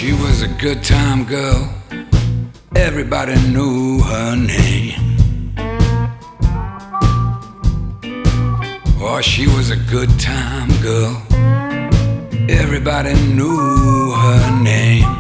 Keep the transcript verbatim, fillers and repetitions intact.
she was a good time girl. Everybody knew her name. Oh, she was a good time girl. Everybody knew her name.